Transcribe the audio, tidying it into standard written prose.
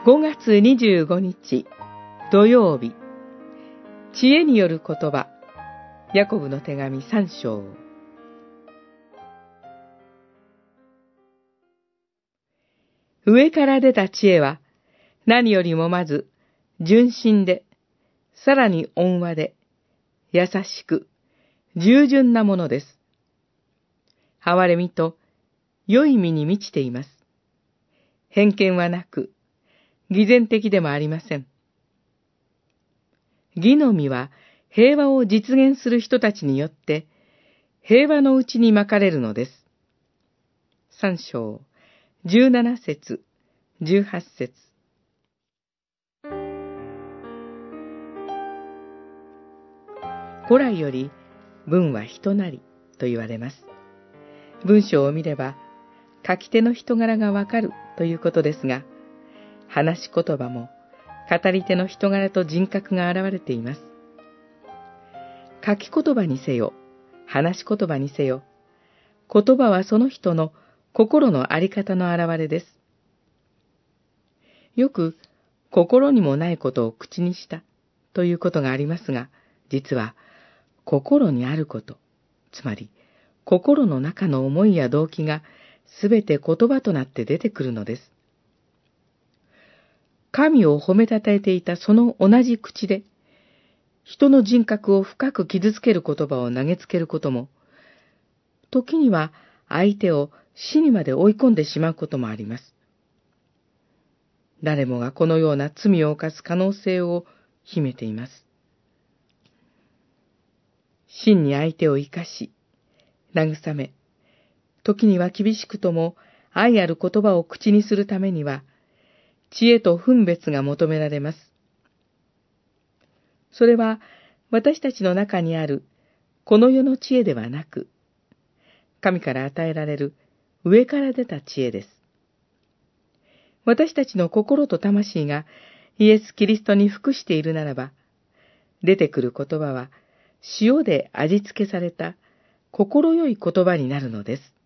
5月25日土曜日、知恵による言葉、ヤコブの手紙3章。上から出た知恵は、何よりもまず、純真で、さらに温和で、優しく、従順なものです。憐れみと、良い実に満ちています。偏見はなく、偽善的でもありません。義の実は平和を実現する人たちによって、平和のうちにまかれるのです。3章、17節、18節。古来より文は人なりと言われます。文章を見れば書き手の人柄がわかるということですが、話し言葉も語り手の人柄と人格が現れています。書き言葉にせよ、話し言葉にせよ、言葉はその人の心のあり方の表れです。よく心にもないことを口にしたということがありますが、実は心にあること、つまり心の中の思いや動機がすべて言葉となって出てくるのです。神を褒めたたえていたその同じ口で、人の人格を深く傷つける言葉を投げつけることも、時には相手を死にまで追い込んでしまうこともあります。誰もがこのような罪を犯す可能性を秘めています。真に相手を生かし、慰め、時には厳しくとも愛ある言葉を口にするためには、知恵と分別が求められます。それは私たちの中にあるこの世の知恵ではなく、神から与えられる上から出た知恵です。私たちの心と魂がイエス・キリストに服しているならば、出てくる言葉は塩で味付けされた心よい言葉になるのです。